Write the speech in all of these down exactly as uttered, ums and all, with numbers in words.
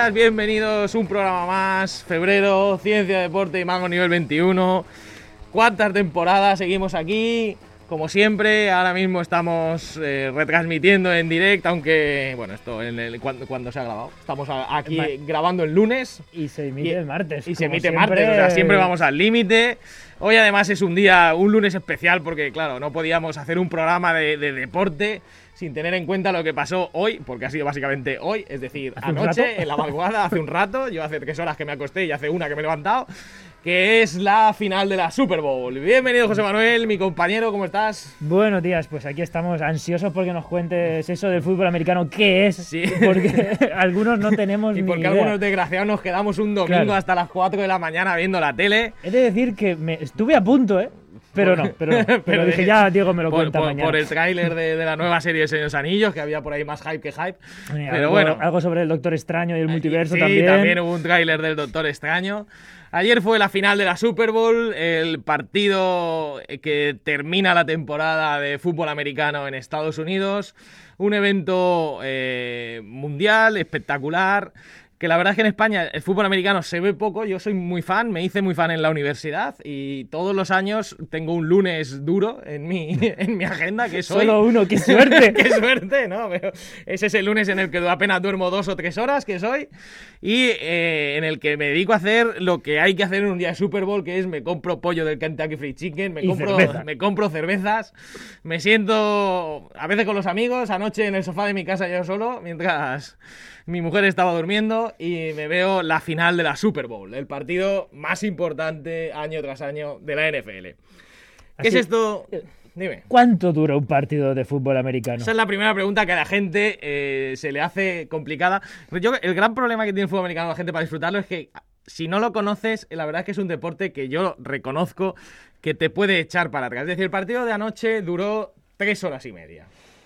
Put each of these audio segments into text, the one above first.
días, bienvenidos a un programa más, febrero, ciencia, deporte y mago nivel veintiuno. Cuarta temporada, seguimos aquí, como siempre. Ahora mismo estamos eh, retransmitiendo en directo, aunque, bueno, esto en el, cuando, cuando se ha grabado. Estamos a, aquí Ma- grabando el lunes. Y se emite y, el martes. Y se emite siempre... martes, o sea, siempre vamos al límite. Hoy además es un día, un lunes especial, porque claro, no podíamos hacer un programa de, de deporte sin tener en cuenta lo que pasó hoy, porque ha sido básicamente hoy, es decir, anoche, en la madrugada, hace un rato. Yo hace tres horas que me acosté y hace una que me he levantado, que es la final de la Super Bowl. Bienvenido, José Manuel, mi compañero, ¿cómo estás? Buenos días, pues aquí estamos ansiosos porque nos cuentes eso del fútbol americano, ¿qué es? Sí. Porque algunos no tenemos ni idea. Y porque algunos desgraciados nos quedamos un domingo claro. hasta las cuatro de la mañana viendo la tele. He de decir que me estuve a punto, ¿eh? Pero no, pero no. Pero, pero dije, ya Diego me lo por, cuenta por, mañana. Por el tráiler de, de la nueva serie de Señor Anillos, que había por ahí más hype que hype. Mira, pero algo, bueno. Algo sobre el Doctor Extraño y el multiverso sí, también. Sí, también hubo un tráiler del Doctor Extraño. Ayer fue la final de la Super Bowl, el partido que termina la temporada de fútbol americano en Estados Unidos. Un evento eh, mundial, espectacular. Que la verdad es que en España el fútbol americano se ve poco. Yo soy muy fan, me hice muy fan en la universidad y todos los años tengo un lunes duro en mi, en mi agenda, que es hoy. Solo uno, qué suerte. ¡Qué suerte! ¿No? Pero ese es el lunes en el que apenas duermo dos o tres horas, que es hoy, y eh, en el que me dedico a hacer lo que hay que hacer en un día de Super Bowl, que es me compro pollo del Kentucky Fried Chicken, me, compro, me compro cervezas, me siento a veces con los amigos, anoche en el sofá de mi casa yo solo, mientras mi mujer estaba durmiendo, y me veo la final de la Super Bowl, el partido más importante año tras año de la N F L. ¿Qué Así, es esto? Dime. ¿Cuánto dura un partido de fútbol americano? Esa es la primera pregunta que a la gente eh, se le hace complicada. Yo, el gran problema que tiene el fútbol americano la gente para disfrutarlo es que si no lo conoces, la verdad es que es un deporte que yo reconozco que te puede echar para atrás. Es decir, el partido de anoche duró tres horas y media.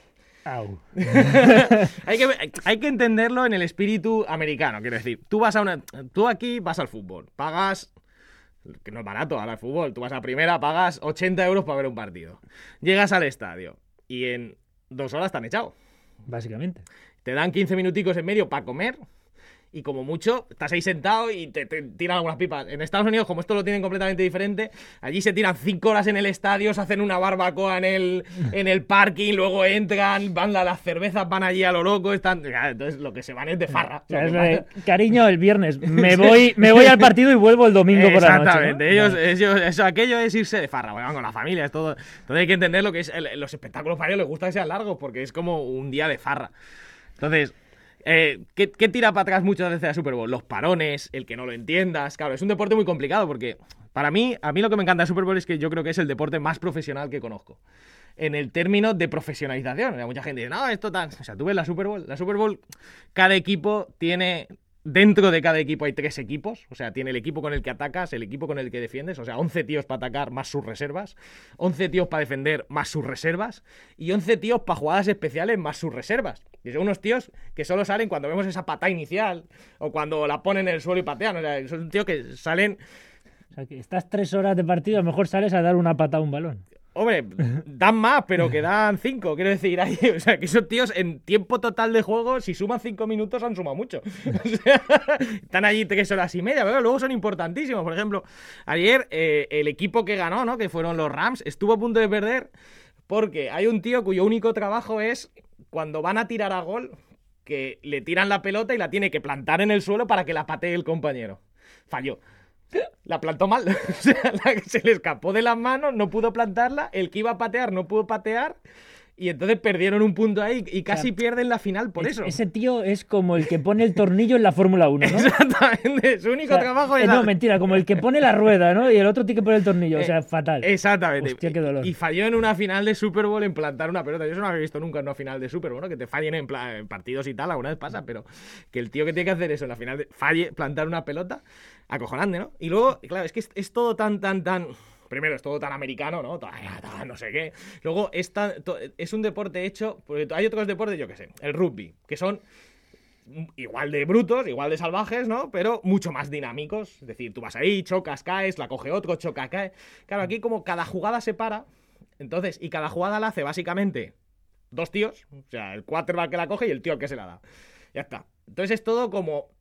Au. hay, que, hay que entenderlo en el espíritu americano, quiero decir, tú vas a una, tú aquí vas al fútbol, pagas, que no es barato ahora el fútbol, tú vas a primera, pagas ochenta euros para ver un partido, llegas al estadio y en dos horas te han echado. Básicamente. Te dan quince minuticos en medio para comer. Y como mucho, estás ahí sentado y te, te tiran algunas pipas. En Estados Unidos, como esto lo tienen completamente diferente, allí se tiran cinco horas en el estadio, se hacen una barbacoa en el, en el parking, luego entran, van a las cervezas, van allí a lo loco, están... Entonces lo que se van es de farra. O sea, es de, cariño, el viernes me voy, me voy al partido y vuelvo el domingo por la noche. Exactamente, ¿no? ellos, ellos, eso, aquello es irse de farra, van con la familia, es todo. Entonces hay que entender lo que es el, los espectáculos para ellos, les gusta que sean largos porque es como un día de farra. Entonces... Eh, ¿qué, ¿Qué tira para atrás muchas veces la Super Bowl? Los parones, el que no lo entiendas. Claro, es un deporte muy complicado porque para mí, a mí lo que me encanta de Super Bowl es que yo creo que es el deporte más profesional que conozco. En el término de profesionalización. O sea, mucha gente dice, no, esto tan... O sea, tú ves la Super Bowl. La Super Bowl, cada equipo tiene... Dentro de cada equipo hay tres equipos, o sea, tiene el equipo con el que atacas, el equipo con el que defiendes, o sea, once tíos para atacar más sus reservas, once tíos para defender más sus reservas y once tíos para jugadas especiales más sus reservas. Y son unos tíos que solo salen cuando vemos esa patada inicial o cuando la ponen en el suelo y patean, o sea, son tíos que salen... O sea, que estás tres horas de partido, a lo mejor sales a dar una patada a un balón. Hombre, dan más, pero que dan cinco, quiero decir, ahí, o sea, que esos tíos en tiempo total de juego, si suman cinco minutos, han sumado mucho. O sea, están allí tres horas y media, pero luego son importantísimos. Por ejemplo, ayer eh, el equipo que ganó, ¿no? Que fueron los Rams, estuvo a punto de perder porque hay un tío cuyo único trabajo es, cuando van a tirar a gol, que le tiran la pelota y la tiene que plantar en el suelo para que la patee el compañero. Falló. La plantó mal, o sea, la que se le escapó de las manos, no pudo plantarla, el que iba a patear no pudo patear y entonces perdieron un punto ahí y casi o sea, pierden la final por es, eso. Ese tío es como el que pone el tornillo en la Fórmula uno, ¿no? Exactamente, su único o sea, trabajo es... Eh, no, mentira, como el que pone la rueda, ¿no? Y el otro tiene que poner el tornillo, eh, o sea, fatal. Exactamente. Hostia, qué dolor. Y falló en una final de Super Bowl en plantar una pelota. Yo eso no había visto nunca en una final de Super Bowl, ¿no? Que te fallen en, en partidos y tal, alguna vez pasa, pero que el tío que tiene que hacer eso en la final de... falle, plantar una pelota, acojonante, ¿no? Y luego, claro, es que es, es todo tan, tan, tan... Primero, es todo tan americano, ¿no? No sé qué. Luego, es, tan, es un deporte hecho... Porque hay otros deportes, yo qué sé, el rugby, que son igual de brutos, igual de salvajes, ¿no? Pero mucho más dinámicos. Es decir, tú vas ahí, chocas, caes, la coge otro, choca, cae. Claro, aquí como cada jugada se para, entonces, y cada jugada la hace básicamente dos tíos, o sea, el quarterback que la coge y el tío al que se la da. Ya está. Entonces es todo como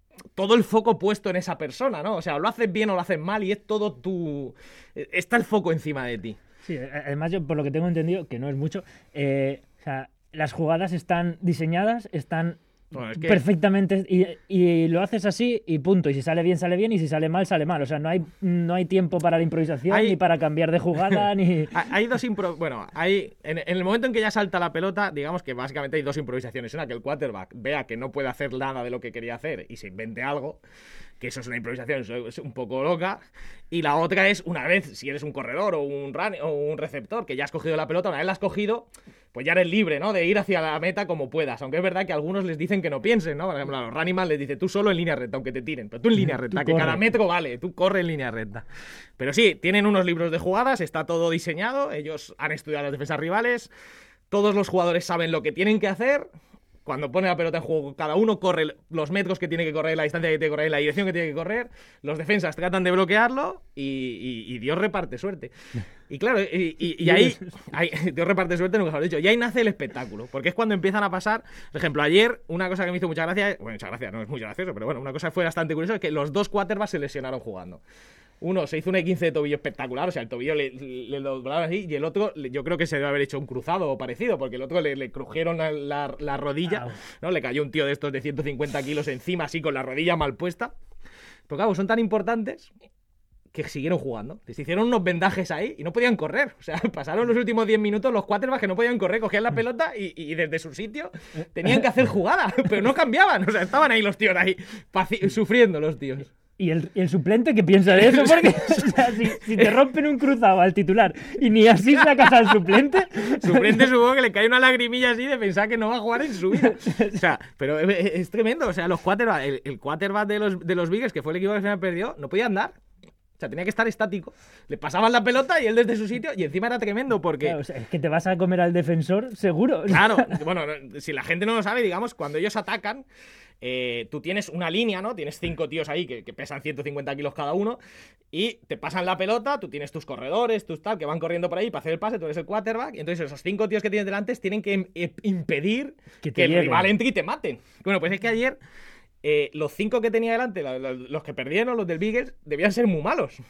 todo el foco puesto en esa persona, ¿no? O sea, lo haces bien o lo haces mal y es todo tu... Está el foco encima de ti. Sí, además yo por lo que tengo entendido, que no es mucho, eh, o sea, las jugadas están diseñadas, están Bueno, es que... perfectamente y, y lo haces así y punto. Y si sale bien, sale bien y si sale mal, sale mal. O sea, no hay, no hay tiempo para la improvisación hay... ni para cambiar de jugada ni... Hay dos impro... Bueno, hay... En, en el momento en que ya salta la pelota, digamos que básicamente hay dos improvisaciones. Una, que el quarterback vea que no puede hacer nada de lo que quería hacer y se invente algo, que eso es una improvisación es un poco loca. Y la otra es, una vez, si eres un corredor o un run, o un receptor, que ya has cogido la pelota, una vez la has cogido, pues ya eres libre, ¿no? De ir hacia la meta como puedas. Aunque es verdad que a algunos les dicen que no piensen, ¿no? Por ejemplo, a los running les dice, tú solo en línea recta, aunque te tiren. Pero tú en línea recta, que cada metro vale, tú corre en línea recta. Pero sí, tienen unos libros de jugadas, está todo diseñado, ellos han estudiado las defensas rivales, todos los jugadores saben lo que tienen que hacer. Cuando pone la pelota en juego, cada uno corre los metros que tiene que correr, la distancia que tiene que correr, la dirección que tiene que correr. Los defensas tratan de bloquearlo y, y, y Dios reparte suerte. Y claro, y, y, y ahí, ahí, Dios reparte suerte, nunca lo he dicho. Y ahí nace el espectáculo, porque es cuando empiezan a pasar. Por ejemplo, ayer, una cosa que me hizo mucha gracia, bueno, mucha gracia, no es muy gracioso, pero bueno, una cosa que fue bastante curiosa es que los dos quarterbacks se lesionaron jugando. Uno se hizo un E quince de tobillo espectacular, o sea, el tobillo le, le, le doblaron así, y el otro, yo creo que se debe haber hecho un cruzado o parecido, porque el otro le, le crujieron la, la, la rodilla, wow. ¿no? Le cayó un tío de estos de ciento cincuenta kilos encima, así con la rodilla mal puesta. Pero claro, son tan importantes que siguieron jugando. Se hicieron unos vendajes ahí y no podían correr. O sea, pasaron los últimos diez minutos los quarterbacks que no podían correr, cogían la pelota y, y desde su sitio tenían que hacer jugada, pero no cambiaban. O sea, estaban ahí los tíos ahí, sufriendo los tíos. ¿Y el, ¿Y el suplente qué piensa de eso? Porque o sea, si, si te rompen un cruzado al titular y ni así sacas al suplente... Suplente supongo que le cae una lagrimilla así de pensar que no va a jugar en su vida. O sea, pero es, es tremendo. O sea, los quarterbacks, el, el quarterback de los, de los Beagles, que fue el equipo que al final perdió, no podía andar. O sea, tenía que estar estático. Le pasaban la pelota y él desde su sitio, y encima era tremendo porque... Claro, o sea, es que te vas a comer al defensor seguro. Claro, bueno, si la gente no lo sabe, digamos, cuando ellos atacan... Eh, tú tienes una línea, ¿no? Tienes cinco tíos ahí que, que pesan ciento cincuenta kilos cada uno y te pasan la pelota, tú tienes tus corredores, tus tal, que van corriendo por ahí para hacer el pase, tú eres el quarterback, y entonces esos cinco tíos que tienes delante tienen que im- impedir que, que el rival entre y te maten. Bueno, pues es que ayer eh, los cinco que tenía delante, los, los que perdieron, los del Beagles, debían ser muy malos.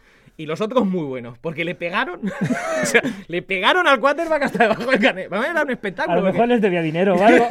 Y los otros muy buenos, porque le pegaron, o sea, le pegaron al quarterback hasta debajo del carnet. Vamos a dar un espectáculo. A lo mejor porque... les debía dinero o algo.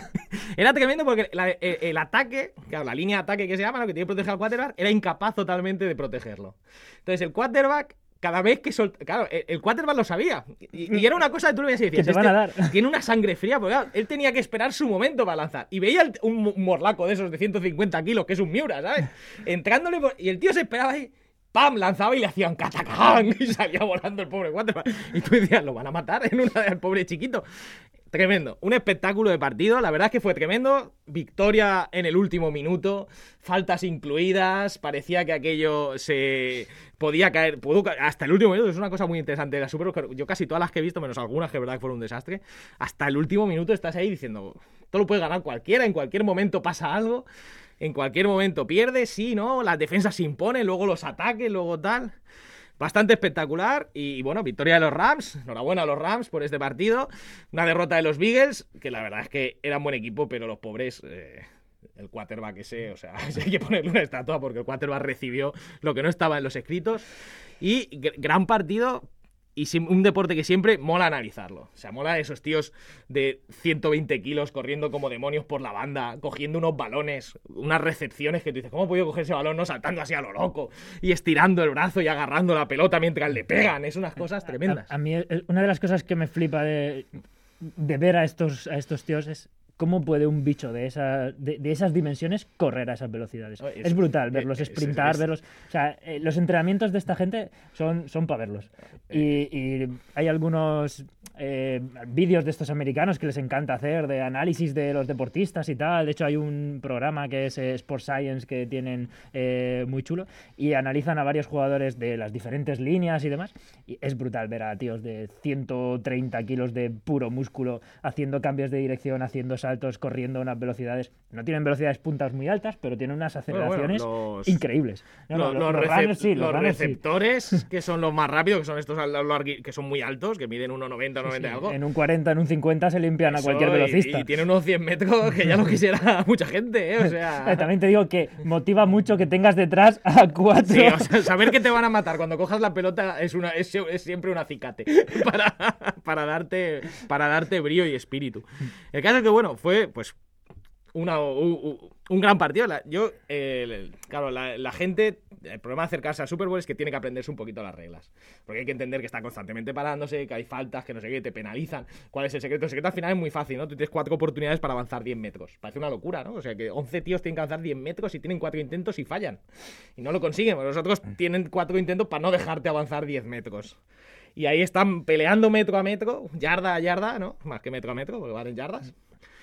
Era tremendo porque la, el, el ataque, claro, la línea de ataque que se llama, lo que tiene que proteger al quarterback, era incapaz totalmente de protegerlo. Entonces el quarterback, cada vez que soltaba... Claro, el, el quarterback lo sabía. Y, y era una cosa que tú le veías y decías, que te van a dar. Este tiene una sangre fría, porque claro, él tenía que esperar su momento para lanzar. Y veía el, un morlaco de esos de ciento cincuenta kilos, que es un Miura, ¿sabes? Entrándole por, y el tío se esperaba ahí... ¡Pam! Lanzaba y le hacían catacán y salía volando el pobre quarterback. Y tú decías, lo van a matar en una del pobre chiquito. Tremendo. Un espectáculo de partido. La verdad es que fue tremendo. Victoria en el último minuto. Faltas incluidas. Parecía que aquello se podía caer. Pudo caer hasta el último minuto. Es una cosa muy interesante de la Super Bowl. Yo casi todas las que he visto, menos algunas que es verdad que fueron un desastre. Hasta el último minuto estás ahí diciendo, todo lo puede ganar cualquiera. En cualquier momento pasa algo. En cualquier momento pierde, sí, ¿no? Las defensas se imponen, luego los ataques, luego tal. Bastante espectacular. Y bueno, victoria de los Rams. Enhorabuena a los Rams por este partido. Una derrota de los Beagles, que la verdad es que eran buen equipo, pero los pobres... Eh, el quarterback ese, o sea, hay que ponerle una estatua porque el quarterback recibió lo que no estaba en los escritos. Y g- gran partido... Y un deporte que siempre mola analizarlo. O sea, mola esos tíos de ciento veinte kilos corriendo como demonios por la banda, cogiendo unos balones, unas recepciones que tú dices, ¿cómo he podido coger ese balón no saltando así a lo loco? Y estirando el brazo y agarrando la pelota mientras le pegan. Es unas cosas tremendas. A, a mí, una de las cosas que me flipa de, de ver a estos, a estos tíos es cómo puede un bicho de, esa, de, de esas dimensiones correr a esas velocidades. Oh, es, es brutal verlos es, sprintar, es, es, verlos... O sea, eh, los entrenamientos de esta gente son, son para verlos. Y, y hay algunos eh, vídeos de estos americanos que les encanta hacer, de análisis de los deportistas y tal. De hecho, hay un programa que es eh, Sport Science que tienen eh, muy chulo y analizan a varios jugadores de las diferentes líneas y demás. Y es brutal ver a tíos de ciento treinta kilos de puro músculo haciendo cambios de dirección, haciendo saltos altos corriendo a unas velocidades, no tienen velocidades puntas muy altas, pero tienen unas aceleraciones bueno, bueno, los, increíbles. No, los, no, los, los, recep runners, sí, los, los runners, receptores, sí. que son los más rápidos, que son estos que son muy altos, que miden uno noventa, noventa sí, y algo. En un cuarenta, en un cincuenta se limpian Eso, a cualquier velocista. Y, y tiene unos cien metros que ya lo quisiera mucha gente, ¿eh? O sea... También te digo que motiva mucho que tengas detrás a cuatro. Sí, o sea, saber que te van a matar cuando cojas la pelota es, una, es, es siempre un acicate para, para, darte, para darte brío y espíritu. El caso es que, bueno, fue pues una, un, un gran partido. Yo, eh, claro, la, la gente, el problema de acercarse al Super Bowl es que tiene que aprenderse un poquito las reglas. Porque hay que entender que está constantemente parándose, que hay faltas, que no sé qué, te penalizan. ¿Cuál es el secreto? El secreto al final es muy fácil, ¿no? Tú tienes cuatro oportunidades para avanzar diez metros. Parece una locura, ¿no? O sea, que once tíos tienen que avanzar diez metros y tienen cuatro intentos y fallan. Y no lo consiguen, porque los otros tienen cuatro intentos para no dejarte avanzar diez metros. Y ahí están peleando metro a metro, yarda a yarda, ¿no? Más que metro a metro, porque van en yardas.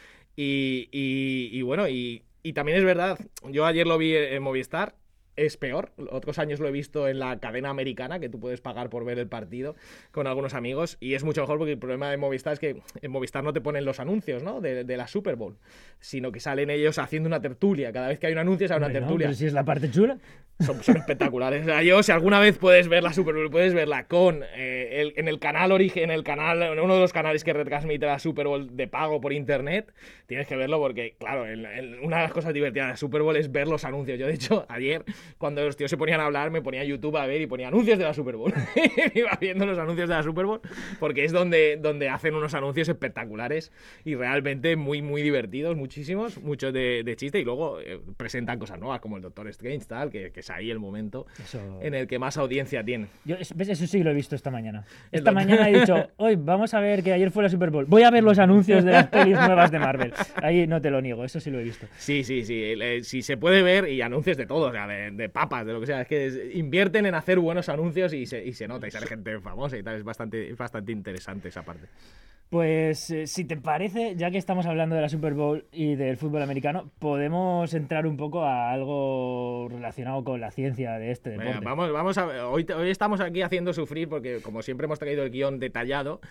Y, y, y bueno, y, y también es verdad, yo ayer lo vi en Movistar, es peor. Otros años lo he visto en la cadena americana, que tú puedes pagar por ver el partido con algunos amigos, y es mucho mejor porque el problema de Movistar es que en Movistar no te ponen los anuncios, ¿no? de, de la Super Bowl, sino que salen ellos haciendo una tertulia. Cada vez que hay un anuncio sale una Hombre, tertulia. No, pero si es la parte chula. Son, son espectaculares. O sea, yo, si alguna vez puedes ver la Super Bowl, puedes verla con eh, el, en el canal origen, en el canal, en uno de los canales que retransmite la Super Bowl de pago por internet, tienes que verlo porque, claro, en, en una de las cosas divertidas de la Super Bowl es ver los anuncios. Yo, de hecho, ayer, cuando los tíos se ponían a hablar, me ponía a YouTube a ver y ponía anuncios de la Super Bowl. Iba viendo los anuncios de la Super Bowl porque es donde, donde hacen unos anuncios espectaculares y realmente muy, muy divertidos, muchísimos, muchos de, de chiste, y luego eh, presentan cosas nuevas como el Doctor Strange, tal, que, que ahí el momento eso... en el que más audiencia tiene. Yo, ¿ves? Eso sí lo he visto esta mañana. Esta mañana he dicho, hoy vamos a ver que ayer fue la Super Bowl. Voy a ver los anuncios de las pelis nuevas de Marvel. Ahí no te lo niego, eso sí lo he visto. Sí, sí, sí. Eh, sí se puede ver, y anuncios de todo, o sea, de, de papas, de lo que sea. Es que es, invierten en hacer buenos anuncios y se, y se nota, y sale gente famosa y tal. Es bastante, es bastante interesante esa parte. Pues eh, si te parece, ya que estamos hablando de la Super Bowl y del fútbol americano, podemos entrar un poco a algo relacionado con la ciencia de este deporte. Venga, vamos, vamos a ver. Hoy, hoy estamos aquí haciendo sufrir porque, como siempre, hemos traído el guión detallado,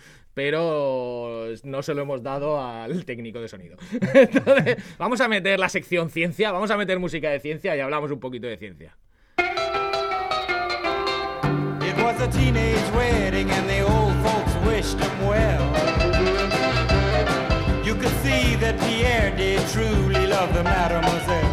pero no se lo hemos dado al técnico de sonido. Entonces, vamos a meter la sección ciencia, vamos a meter música de ciencia y hablamos un poquito de ciencia. It was a teenage wedding and the old folks wished them well. You could see that Pierre did truly love the mademoiselle.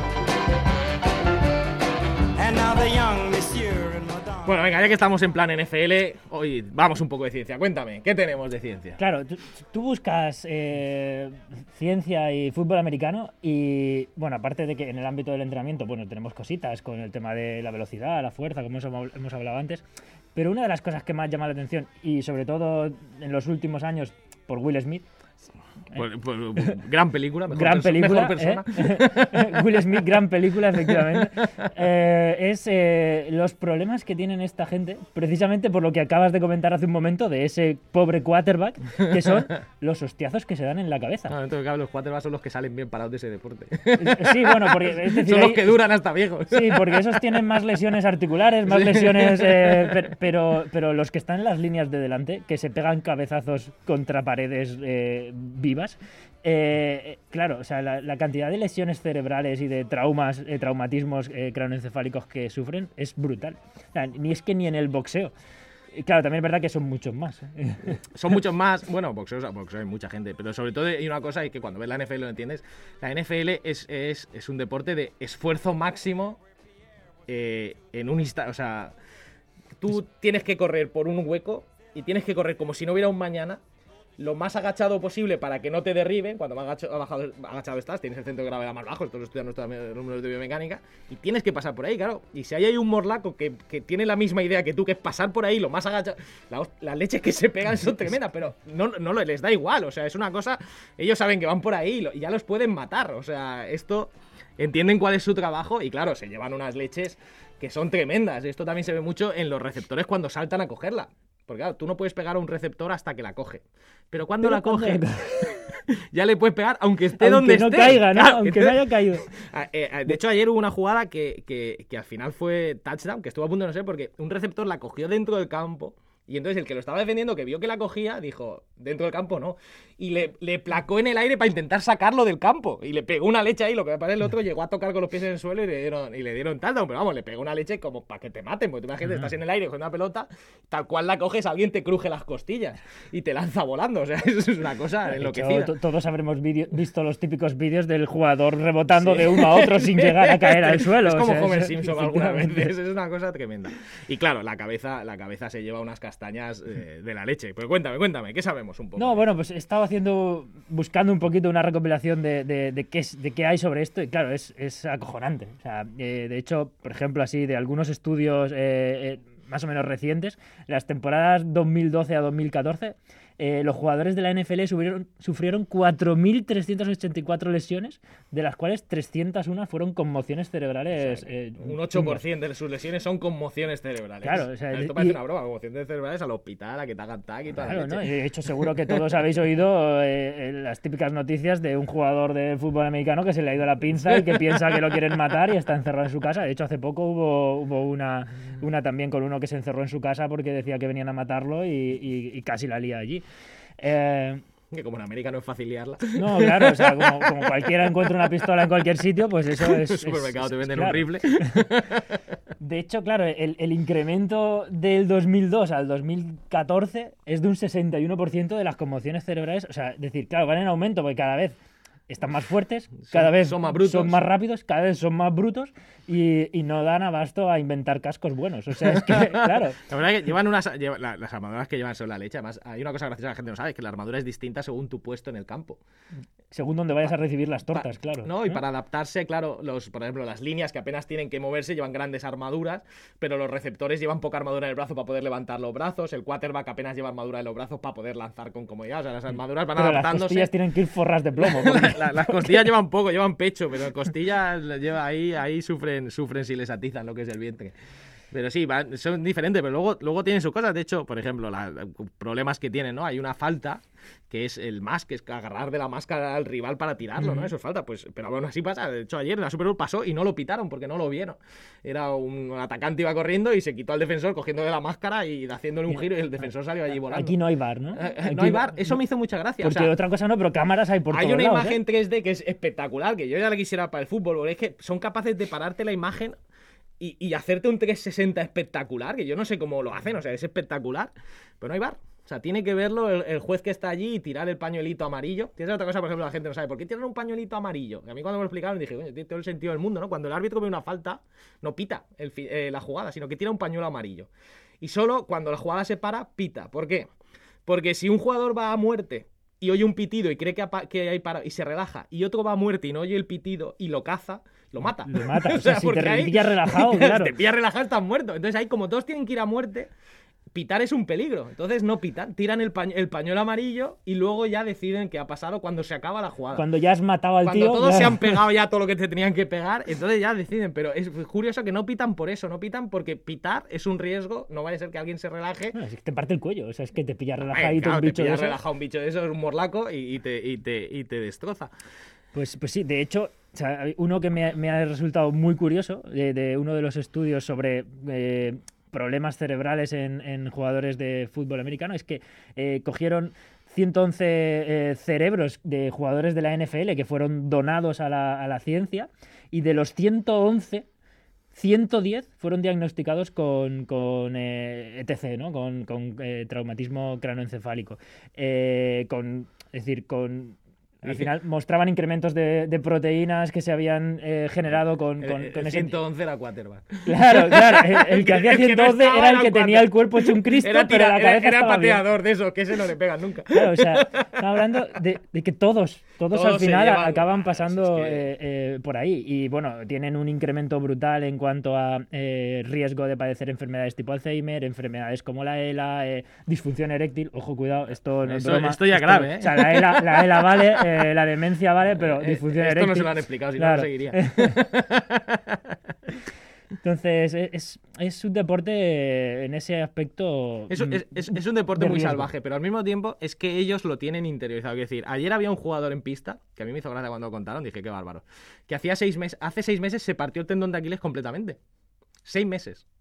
And now the young monsieur and madame. Bueno, venga, ya que estamos en plan N F L, hoy vamos un poco de ciencia. Cuéntame, ¿qué tenemos de ciencia? Claro, tú, tú buscas eh, ciencia y fútbol americano y, bueno, aparte de que en el ámbito del entrenamiento, bueno, tenemos cositas con el tema de la velocidad, la fuerza, como hemos, hemos hablado antes, pero una de las cosas que más llama la atención, y sobre todo en los últimos años por Will Smith, Pues, pues, pues, gran película, mejor, gran perso- película, mejor persona. ¿eh? Will Smith, gran película, efectivamente. Eh, es eh, los problemas que tienen esta gente, precisamente por lo que acabas de comentar hace un momento, de ese pobre quarterback, que son los hostiazos que se dan en la cabeza. No, entonces, claro, los quarterbacks son los que salen bien parados de ese deporte. Sí, bueno, porque es decir, son los hay, que duran hasta viejos. Sí, porque esos tienen más lesiones articulares, más sí. lesiones, eh, per, pero, pero los que están en las líneas de delante, que se pegan cabezazos contra paredes eh, vivas, eh, claro, o sea, la, la cantidad de lesiones cerebrales y de traumas, eh, traumatismos eh, craneoencefálicos que sufren es brutal. O sea, ni es que ni en el boxeo. Claro, también es verdad que son muchos más. ¿eh? Son muchos más. Bueno, boxeo, boxeo hay mucha gente, pero sobre todo hay una cosa, y que cuando ves la N F L lo entiendes. La N F L es, es, es un deporte de esfuerzo máximo eh, en un instante. O sea, tú tienes que correr por un hueco y tienes que correr como si no hubiera un mañana, lo más agachado posible para que no te derriben. Cuando más agacho, agachado, agachado estás, tienes el centro de gravedad más bajo, esto lo estudian nuestros números de biomecánica, y tienes que pasar por ahí, claro. Y si ahí hay un morlaco que, que tiene la misma idea que tú, que es pasar por ahí lo más agachado, la, las leches que se pegan son tremendas, pero no, no les da igual, o sea, es una cosa, ellos saben que van por ahí y, lo, y ya los pueden matar, o sea, esto, entienden cuál es su trabajo y claro, se llevan unas leches que son tremendas. Esto también se ve mucho en los receptores cuando saltan a cogerla. Porque claro, tú no puedes pegar a un receptor hasta que la coge. Pero cuando Pero la coge, cuando... ya le puedes pegar aunque esté aunque donde no esté. Caiga, ¿no? Claro, aunque no haya caído. De hecho, ayer hubo una jugada que, que, que al final fue touchdown, que estuvo a punto de no ser, porque un receptor la cogió dentro del campo Y entonces el que lo estaba defendiendo, que vio que la cogía, dijo, dentro del campo no. Y le, le placó en el aire para intentar sacarlo del campo. Y le pegó una leche ahí, lo que me parece el otro llegó a tocar con los pies en el suelo y le dieron, y le dieron touchdown. Pero vamos, le pegó una leche como para que te maten. Porque tú imagínate, estás en el aire con una pelota, tal cual la coges, alguien te cruje las costillas y te lanza volando. O sea, eso es una cosa enloquecida. Hecho, todos habremos video, visto los típicos vídeos del jugador rebotando sí. de uno a otro sin llegar a caer al suelo. Es como o sea, Homer eso, Simpson algunas veces. Es una cosa tremenda. Y claro, la cabeza, la cabeza se lleva unas castañas eh, de la leche. Pero cuéntame, cuéntame, ¿qué sabemos un poco? No, bueno, pues estaba haciendo, buscando un poquito una recopilación de, de, de, qué, de qué hay sobre esto y claro, es, es acojonante. O sea, eh, de hecho, por ejemplo, así, de algunos estudios eh, eh, más o menos recientes, las temporadas dos mil doce a dos mil catorce, eh, los jugadores de la N F L sufrieron, sufrieron cuatro mil trescientas ochenta y cuatro lesiones, de las cuales trescientas uno fueron conmociones cerebrales. O sea, eh, un ocho por ciento de sus lesiones son conmociones cerebrales. Claro, o sea, esto parece y, una broma, conmociones cerebrales al hospital, a que te hagan tag y toda claro, la leche. ¿no? Y de hecho, seguro que todos habéis oído eh, las típicas noticias de un jugador de fútbol americano que se le ha ido la pinza y que piensa que lo quieren matar y está encerrado en su casa. De hecho, hace poco hubo, hubo una, una también con uno que se encerró en su casa porque decía que venían a matarlo y, y, y casi la lía allí. Eh, que como en América no es fácil liarla. No, claro, o sea, como, como cualquiera encuentra una pistola en cualquier sitio, pues eso es... En el supermercado es, te venden claro. un rifle. De hecho, claro, el, el incremento del dos mil dos al dos mil catorce es de un sesenta y uno por ciento de las conmociones cerebrales. O sea, es decir, claro, van en aumento porque cada vez están más fuertes, cada son, vez son más, brutos. son más rápidos, cada vez son más brutos y, y no dan abasto a inventar cascos buenos. O sea, es que, claro. La verdad es que llevan unas, llevan, la, las armaduras que llevan son la leche. Además, hay una cosa graciosa que la gente no sabe, es que la armadura es distinta según tu puesto en el campo. Según donde vayas a recibir las tortas, pa, claro. No, y ¿eh? Para adaptarse, claro, los, por ejemplo, las líneas que apenas tienen que moverse llevan grandes armaduras, pero los receptores llevan poca armadura en el brazo para poder levantar los brazos, el quarterback apenas lleva armadura en los brazos para poder lanzar con comodidad. O sea, las armaduras van pero adaptándose. Las costillas tienen que ir forras de plomo. la, la, las costillas llevan poco, llevan pecho, pero costillas lleva ahí, ahí sufren, sufren si les atizan lo que es el vientre. Pero sí, van, son diferentes, pero luego, luego tienen sus cosas. De hecho, por ejemplo, los problemas que tienen, ¿no? Hay una falta que es el más, que es agarrar de la máscara al rival para tirarlo, ¿no? Mm. Eso es falta, pues, pero bueno, así pasa. De hecho, ayer en la Super Bowl pasó y no lo pitaron porque no lo vieron. Era un atacante iba corriendo y se quitó al defensor cogiendo de la máscara y haciéndole un giro y el defensor salió allí volando. Aquí no hay V A R, ¿no? Eh, Aquí no hay V A R, eso me hizo mucha gracia. Porque o sea, otra cosa no, pero cámaras hay por todos lados. Hay una lados, imagen ¿eh? tres D que es espectacular, que yo ya la quisiera para el fútbol, porque es que son capaces de pararte la imagen Y, y hacerte un trescientos sesenta espectacular, que yo no sé cómo lo hacen, o sea, es espectacular, pero no hay V A R. O sea, tiene que verlo el, el juez que está allí y tirar el pañuelito amarillo. Tienes otra cosa, por ejemplo, la gente no sabe, ¿por qué tiran un pañuelito amarillo? Y a mí cuando me lo explicaron dije, coño, tiene todo el sentido del mundo, ¿no? Cuando el árbitro ve una falta, no pita el, eh, la jugada, sino que tira un pañuelo amarillo. Y solo cuando la jugada se para, pita. ¿Por qué? Porque si un jugador va a muerte y oye un pitido y cree que, ha, que hay parado y se relaja, y otro va a muerte y no oye el pitido y lo caza, lo mata. Lo mata. O sea, sea, si porque te ahí, pillas relajado, claro. te pillas relajado, estás muerto. Entonces ahí, como todos tienen que ir a muerte, pitar es un peligro. Entonces no pitan, tiran el, pañ el pañuelo amarillo y luego ya deciden qué ha pasado cuando se acaba la jugada. Cuando ya has matado al cuando tío. Cuando todos claro. se han pegado ya todo lo que te tenían que pegar, entonces ya deciden. Pero es curioso que no pitan por eso, no pitan porque pitar es un riesgo, no vaya a ser que alguien se relaje. No, es que te parte el cuello, o sea, es que te pilla relajadito Ay, claro, un bicho te pilla de eso. relajado un bicho de eso, es un morlaco y, y, te, y, te, y te destroza. Pues, pues sí, de hecho, o sea, uno que me, me ha resultado muy curioso, de, de uno de los estudios sobre eh, problemas cerebrales en, en jugadores de fútbol americano, es que eh, cogieron ciento once eh, cerebros de jugadores de la N F L que fueron donados a la, a la ciencia, y de los ciento once, ciento diez fueron diagnosticados con, con eh, E T C, ¿no? Con, con eh, traumatismo cranoencefálico. Eh, con, es decir, con... Al final mostraban incrementos de, de proteínas que se habían eh, generado con, con, el, con el ese... ciento once era quarterback. Claro, claro. El, el que hacía el que ciento once no era el era que tenía el cuerpo hecho un Cristo, era tira, pero la cabeza era, era estaba pateador bien. de esos, que ese no le pegan nunca. Claro, o sea, estamos hablando de, de que todos, todos, todos al final llevan, acaban pasando es que... eh, eh, por ahí. Y bueno, tienen un incremento brutal en cuanto a eh, riesgo de padecer enfermedades tipo Alzheimer, enfermedades como la ELA, eh, disfunción eréctil. Ojo, cuidado, esto no es Eso, broma. Esto ya es grave, ¿eh? O sea, la ELA, la ELA vale, eh, la demencia vale, pero disfunción Esto eréctil... no se lo han explicado, si claro. no, no seguiría. Entonces, es, es un deporte en ese aspecto... Es, es, es, es un deporte de muy riesgo. salvaje, pero al mismo tiempo es que ellos lo tienen interiorizado. Quiero decir, ayer había un jugador en pista, que a mí me hizo gracia cuando lo contaron, dije, qué bárbaro, que hacía seis meses, hace seis meses se partió el tendón de Aquiles completamente. Seis meses. Y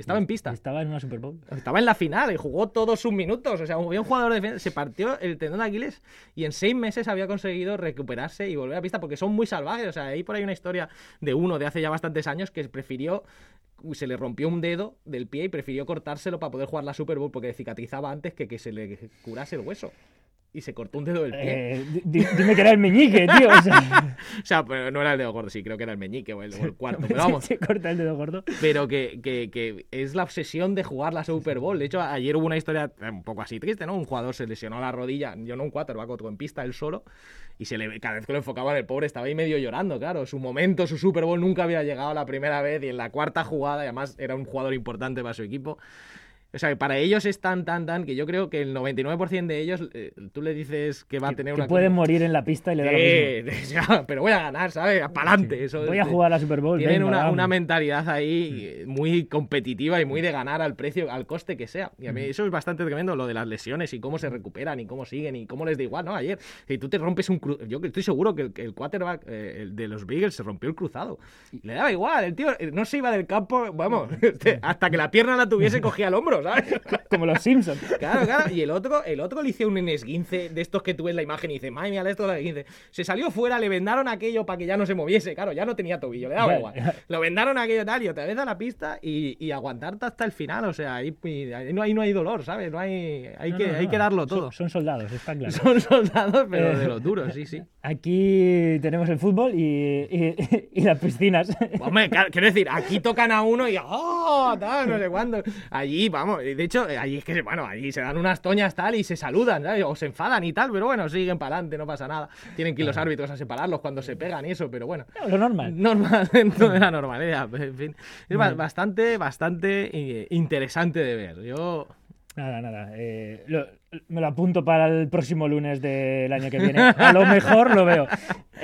Y estaba en pista. Estaba en una Super Bowl. Estaba en la final y jugó todos sus minutos. O sea, había un jugador de defensa, se partió el tendón de Aquiles y en seis meses había conseguido recuperarse y volver a pista porque son muy salvajes. O sea, hay por ahí una historia de uno de hace ya bastantes años que prefirió... se le rompió un dedo del pie y prefirió cortárselo para poder jugar la Super Bowl porque cicatrizaba antes que que se le curase el hueso. Y se cortó un dedo del pie. Eh, dime que era el meñique, tío. O sea, o sea, pero no era el dedo gordo, sí, creo que era el meñique o el, o el cuarto. Pero vamos. Se corta el dedo gordo. Pero que, que, que es la obsesión de jugar la Super Bowl. De hecho, ayer hubo una historia un poco así triste, ¿no? Un jugador se lesionó la rodilla, yo no un quarterback, en pista él solo. Y se le, cada vez que lo enfocaban, el pobre estaba ahí medio llorando, claro. Su momento, su Super Bowl nunca había llegado la primera vez y en la cuarta jugada, y además era un jugador importante para su equipo. O sea, que para ellos es tan, tan, tan, que yo creo que el noventa y nueve por ciento de ellos, eh, tú le dices que va que, a tener que una... Que pueden morir en la pista y le da eh, lo mismo. Ya, pero voy a ganar, ¿sabes? Para adelante. Sí. Eso, voy a jugar a la Super Bowl. Tienen venga, una, una mentalidad ahí muy competitiva y muy de ganar al precio, al coste que sea. Y a mí eso es bastante tremendo, lo de las lesiones y cómo se recuperan y cómo siguen y cómo les da igual, ¿no? Ayer, si tú te rompes un cruzado, yo estoy seguro que el, el quarterback eh, el de los Beagles se rompió el cruzado. Le daba igual, el tío no se iba del campo, vamos, hasta que la pierna la tuviese cogía el hombro, ¿sabes? Como los Simpsons. Claro, claro. Y el otro, el otro le hizo un esguince de estos que tú ves la imagen y dices, madre mía, esto es esguince. Se salió fuera, le vendaron aquello para que ya no se moviese. Claro, ya no tenía tobillo, le daba igual. Lo vendaron aquello tal y otra vez a la pista y, y aguantarte hasta el final. O sea, ahí, ahí, no, ahí no hay dolor, ¿sabes? No hay, hay, no, que, no, no. hay que darlo todo. Son, son soldados, está claro. Son soldados, pero eh, de los duros, sí, sí. Aquí tenemos el fútbol y, y, y las piscinas. Hombre, claro, quiero decir, aquí tocan a uno y ¡oh! Tal, no sé cuándo. Allí, vamos, de hecho, allí es que, bueno, allí se dan unas toñas tal y se saludan, ¿sabes? O se enfadan y tal, pero bueno, siguen para adelante, no pasa nada. Tienen que ir los árbitros a separarlos cuando se pegan y eso, pero bueno. Lo normal. Normal, dentro de la normalidad. En fin, es bueno. bastante, bastante interesante de ver. Yo... Nada, nada. Eh, lo, me lo apunto para el próximo lunes del año que viene. A lo mejor lo veo.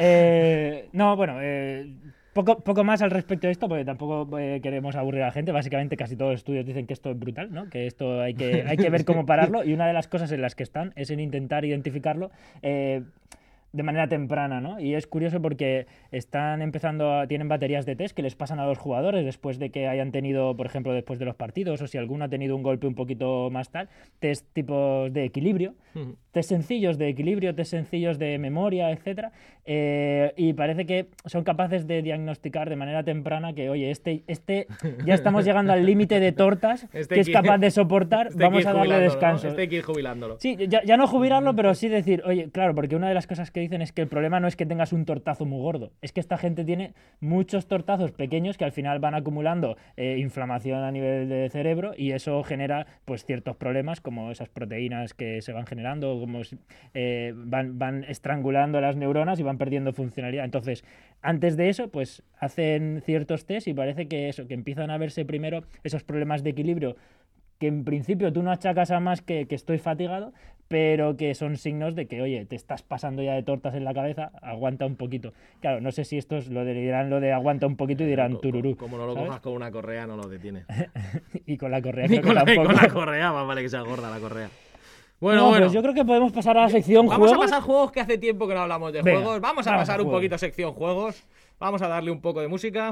Eh, no, bueno, eh, poco, poco más al respecto de esto, porque tampoco eh, queremos aburrir a la gente. Básicamente casi todos los estudios dicen que esto es brutal, ¿no? Que esto hay que, hay que ver cómo pararlo. Y una de las cosas en las que están es en intentar identificarlo eh, de manera temprana, ¿no? Y es curioso porque están empezando a, tienen baterías de test que les pasan a los jugadores después de que hayan tenido, por ejemplo, después de los partidos, o si alguno ha tenido un golpe un poquito más tal, test tipos de equilibrio, uh-huh. test sencillos de equilibrio, test sencillos de memoria, etcétera, eh, y parece que son capaces de diagnosticar de manera temprana que, oye, este, este ya estamos llegando al límite de tortas este que es capaz de soportar, este vamos a darle descanso. ¿no? Este hay que ir jubilándolo. Sí, ya, ya no jubilarlo, pero sí decir, oye, claro, porque una de las cosas que dicen es que el problema no es que tengas un tortazo muy gordo, es que esta gente tiene muchos tortazos pequeños que al final van acumulando eh, inflamación a nivel de cerebro y eso genera pues ciertos problemas como esas proteínas que se van generando, como eh, van, van estrangulando las neuronas y van perdiendo funcionalidad. Entonces, antes de eso, pues hacen ciertos test y parece que eso, que empiezan a verse primero esos problemas de equilibrio que en principio tú no achacas a más que, que estoy fatigado, pero que son signos de que, oye, te estás pasando ya de tortas en la cabeza, aguanta un poquito. Claro, no sé si estos lo de, dirán lo de aguanta un poquito y dirán tururú. Como no lo ¿sabes? Cojas con una correa, no lo detiene. Y con la correa creo que con, la, tampoco. con la correa, más vale que sea gorda la correa. Bueno, no, bueno. Pues yo creo que podemos pasar a la sección Vamos juegos. a pasar juegos, que hace tiempo que no hablamos de Venga, juegos. Vamos a vamos pasar a un juegos. poquito a sección juegos. Vamos a darle un poco de música.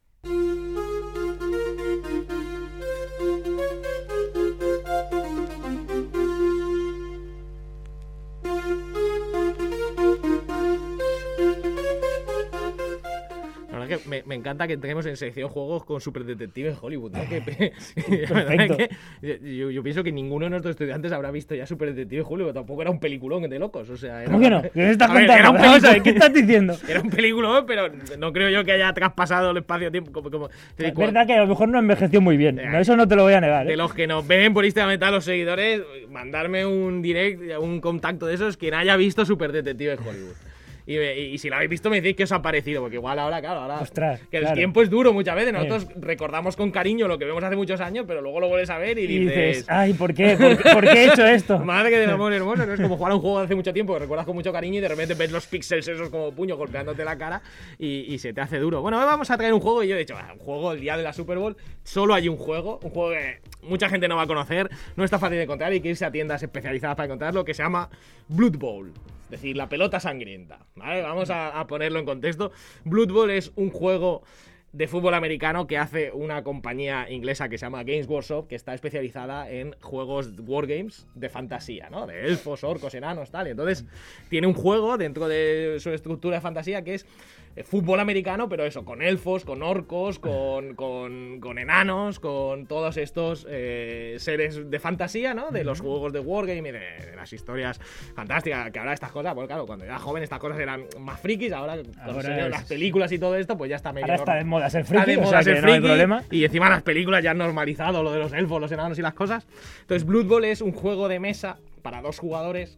Me, me encanta que entremos en sección juegos con Super Detective en Hollywood, ¿no? Que, que, yo, yo pienso que ninguno de nuestros estudiantes habrá visto ya Super Detective en Hollywood. Tampoco era un peliculón de locos, o sea... Era, ¿cómo que no? ¿Qué me estás ver, contando? Era un Vamos a ver, ¿qué estás diciendo? Era un peliculón, pero no creo yo que haya traspasado el espacio-tiempo. Como, como, es cual, verdad que a lo mejor no envejeció muy bien, eh, no, eso no te lo voy a negar. ¿eh? De los que nos ven por Instagram, los seguidores, mandarme un direct, un contacto de esos, quien haya visto Super Detective en Hollywood. Y, me, y si lo habéis visto me decís que os ha parecido, porque igual ahora, claro, ahora Ostras, que el claro. tiempo es duro muchas veces, nosotros eh. recordamos con cariño lo que vemos hace muchos años, pero luego lo vuelves a ver y, y dices, dices, ay, ¿por qué? ¿Por, qué? ¿Por qué he hecho esto? Madre del amor hermoso, ¿no? Es como jugar a un juego de hace mucho tiempo que recuerdas con mucho cariño y de repente ves los píxeles esos como puño golpeándote la cara y, y se te hace duro. Bueno, hoy vamos a traer un juego y yo he dicho, ah, un juego el día de la Super Bowl, solo hay un juego, un juego que mucha gente no va a conocer, no está fácil de encontrar y hay que irse a tiendas especializadas para encontrarlo, que se llama Blood Bowl. Es decir, la pelota sangrienta, ¿vale? Vamos a, a ponerlo en contexto. Blood Bowl es un juego de fútbol americano que hace una compañía inglesa que se llama Games Workshop, que está especializada en juegos wargames de fantasía, ¿no? De elfos, orcos, enanos, tal. Y entonces tiene un juego dentro de su estructura de fantasía que es fútbol americano, pero eso, con elfos, con orcos, con, con, con enanos, con todos estos eh, seres de fantasía, ¿no? De los juegos de wargame y de, de las historias fantásticas, que ahora estas cosas, pues claro, cuando era joven estas cosas eran más frikis, ahora, ahora con es... las películas y todo esto, pues ya está medio... Ahora está de moda ser friki, de moda o sea ser que friki, no hay problema. Y encima las películas ya han normalizado lo de los elfos, los enanos y las cosas. Entonces Blood Bowl es un juego de mesa para dos jugadores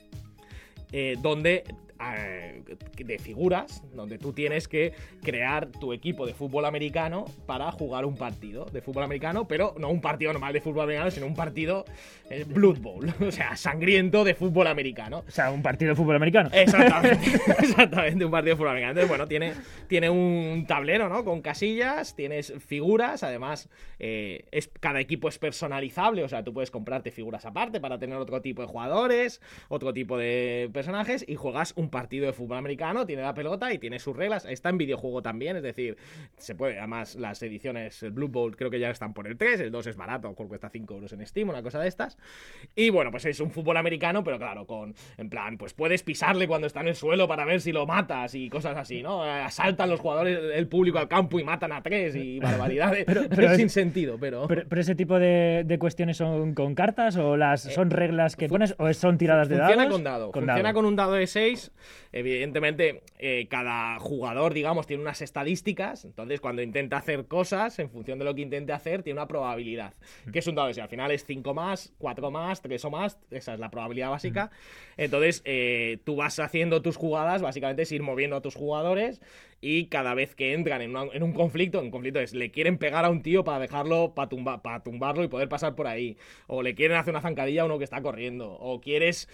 eh, donde... de figuras, donde tú tienes que crear tu equipo de fútbol americano para jugar un partido de fútbol americano, pero no un partido normal de fútbol americano, sino un partido eh, Blood Bowl, o sea, sangriento de fútbol americano. O sea, un partido de fútbol americano. Exactamente, exactamente, un partido de fútbol americano. Entonces, bueno, tiene, tiene un tablero, ¿no? Con casillas, tienes figuras, además, eh, es, cada equipo es personalizable, o sea, tú puedes comprarte figuras aparte para tener otro tipo de jugadores, otro tipo de personajes, y juegas un partido de fútbol americano, tiene la pelota y tiene sus reglas. Está en videojuego también, es decir, se puede, además las ediciones, el Blood Bowl creo que ya están por el tres, el dos es barato, cuesta cinco euros en Steam, una cosa de estas. Y bueno, pues es un fútbol americano, pero claro, con, en plan, pues puedes pisarle cuando está en el suelo para ver si lo matas y cosas así, ¿no? Asaltan los jugadores, el público al campo y matan a tres y barbaridades, pero, pero es sin sentido, pero... pero... Pero ese tipo de, de cuestiones son con cartas o las son reglas que pones o son tiradas de dados. Funciona con dado, con funciona dado. con un dado de seis. Evidentemente, eh, cada jugador, digamos, tiene unas estadísticas. Entonces, cuando intenta hacer cosas, en función de lo que intente hacer, tiene una probabilidad. Que es un dado de seis. Al final es cinco más, cuatro más, tres o más. Esa es la probabilidad básica. Entonces, eh, tú vas haciendo tus jugadas, básicamente es ir moviendo a tus jugadores. Y cada vez que entran en, una, en un conflicto, en conflicto es, le quieren pegar a un tío para dejarlo, para tumba, para tumbarlo y poder pasar por ahí. O le quieren hacer una zancadilla a uno que está corriendo. O quieres,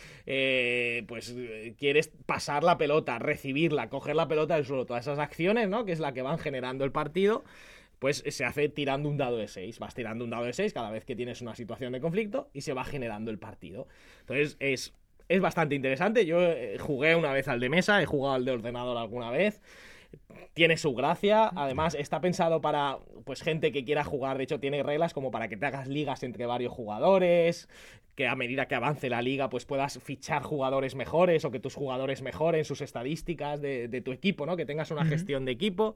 eh, pues, quieres pasar la pelota, recibirla, coger la pelota del suelo. Todas esas acciones, ¿no? Que es la que van generando el partido. Pues se hace tirando un dado de seis. Vas tirando un dado de seis cada vez que tienes una situación de conflicto y se va generando el partido. Entonces es, es bastante interesante. Yo eh, jugué una vez al de mesa, he jugado al de ordenador alguna vez. Tiene su gracia, además está pensado para pues gente que quiera jugar, de hecho tiene reglas como para que te hagas ligas entre varios jugadores, que a medida que avance la liga pues puedas fichar jugadores mejores o que tus jugadores mejoren sus estadísticas de, de tu equipo, ¿no? Que tengas una gestión de equipo.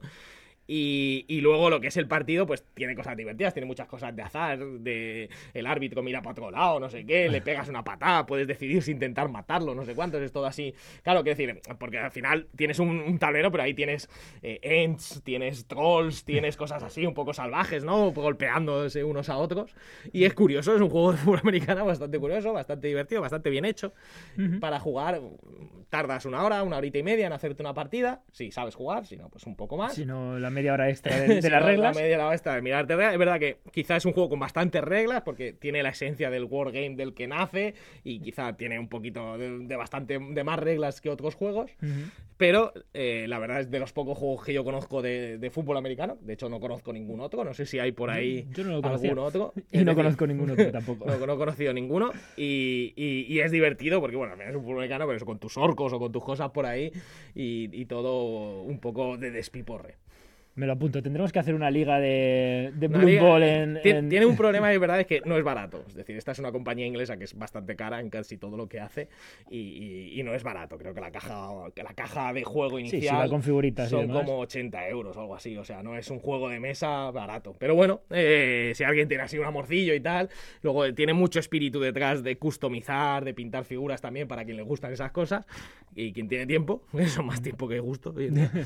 Y, y luego lo que es el partido, pues tiene cosas divertidas, tiene muchas cosas de azar, de el árbitro mira para otro lado, no sé qué, le pegas una patada, puedes decidir si intentar matarlo, no sé cuántos, es todo así. Claro, quiero decir, porque al final tienes un, un tablero, pero ahí tienes eh, ents, tienes trolls, tienes cosas así un poco salvajes, ¿no? Golpeándose unos a otros. Y es curioso, es un juego de fútbol americano bastante curioso, bastante divertido, bastante bien hecho. Uh-huh. Para jugar tardas una hora, una horita y media en hacerte una partida, si sabes jugar, si no, pues un poco más. Si no, la media hora extra de, de sí, las no, reglas. La media hora extra de mirarte reglas. Es verdad que quizás es un juego con bastantes reglas porque tiene la esencia del wargame del que nace y quizá tiene un poquito de, de bastante de más reglas que otros juegos. Uh-huh. Pero eh, la verdad es de los pocos juegos que yo conozco de, de fútbol americano. De hecho, no conozco ningún otro. No sé si hay por ahí yo no lo algún otro. Y no decir, conozco ningún otro tampoco. No, no he conocido ninguno. Y, y, y es divertido porque, bueno, es un fútbol americano, pero eso con tus orcos o con tus cosas por ahí y, y todo un poco de despiporre. Me lo apunto. Tendremos que hacer una liga de, de Blood Bowl en, tiene, en... tiene un problema, de verdad, es que no es barato. Es decir, esta es una compañía inglesa que es bastante cara en casi todo lo que hace y, y, y no es barato. Creo que la caja que la caja de juego inicial sí, sí, va con figuritas son como ochenta euros o algo así. O sea, no es un juego de mesa barato. Pero bueno, eh, si alguien tiene así un amorcillo y tal, luego tiene mucho espíritu detrás de customizar, de pintar figuras también para quien le gustan esas cosas y quien tiene tiempo. Eso más tiempo que gusto.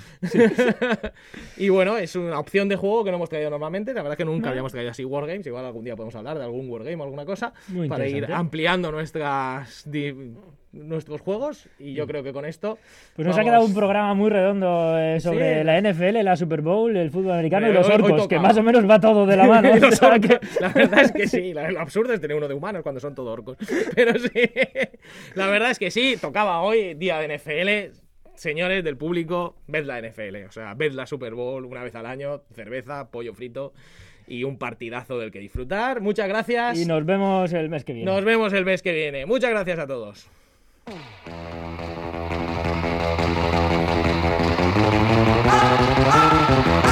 Y bueno, es una opción de juego que no hemos traído normalmente. La verdad es que nunca habíamos traído así Wargames. Igual algún día podemos hablar de algún Wargame o alguna cosa para ir ampliando nuestras di- nuestros juegos. Y yo creo que con esto pues nos vamos... ha quedado un programa muy redondo eh, sobre sí. la N F L, la Super Bowl, el fútbol americano Pero y los hoy, orcos, hoy que más o menos va todo de la mano. O sea, que... La verdad es que sí. Lo absurdo es tener uno de humanos cuando son todos orcos. Pero sí, la verdad es que sí, tocaba hoy, día de N F L. Señores del público, ved la N F L, o sea, ved la Super Bowl una vez al año, cerveza, pollo frito y un partidazo del que disfrutar. Muchas gracias. Y nos vemos el mes que viene. Nos vemos el mes que viene. Muchas gracias a todos. Ah, ah, ah.